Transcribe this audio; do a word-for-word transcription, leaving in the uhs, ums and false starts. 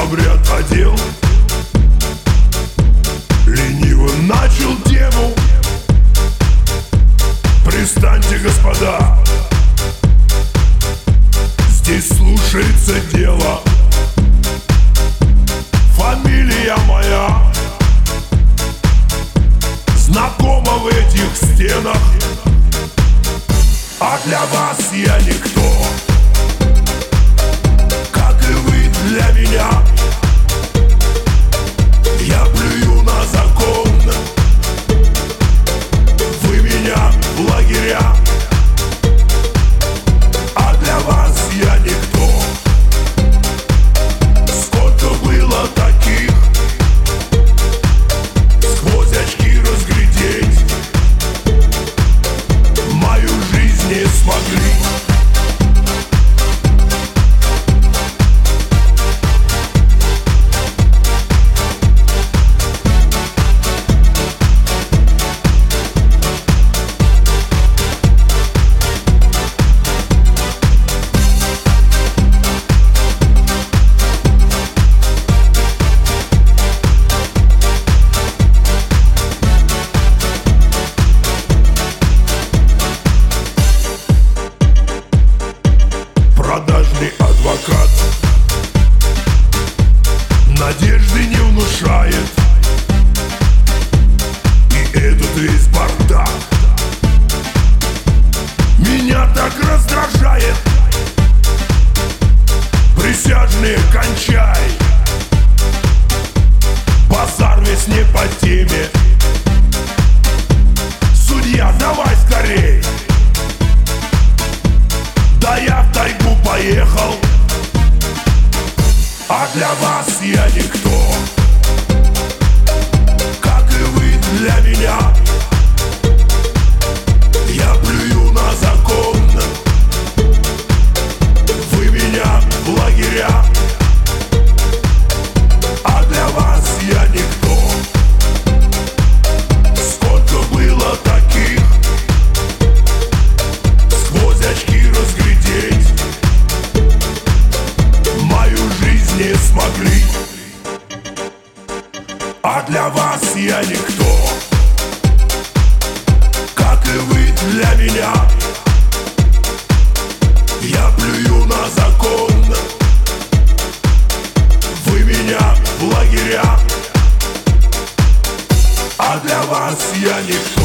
обряд одел, лениво начал тему. Пристаньте, господа, здесь слушается дело. Фамилия моя знакома в этих стенах, а для вас я никто, как и вы для меня. Я плюю на закон, вы меня в лагеря, а для вас я никто. Сколько было таких, сквозь очки разглядеть мою жизнь не смогли. Продажный адвокат надежды не внушает, и этот весь бардак меня так раздражает. Присяжные, кончай, базар весь не по теме. Судья, давай скорей, да я в тайгу поехал, а для вас я никто, как и вы для меня. Я плюю на закон, вы меня в лагеря, а для вас я никто. Сколько было таких, сквозь очки разглядеть мою жизнь не смогли, а для вас я никто, как и вы для меня. Я плюю на закон, вы меня в лагеря, а для вас я никто.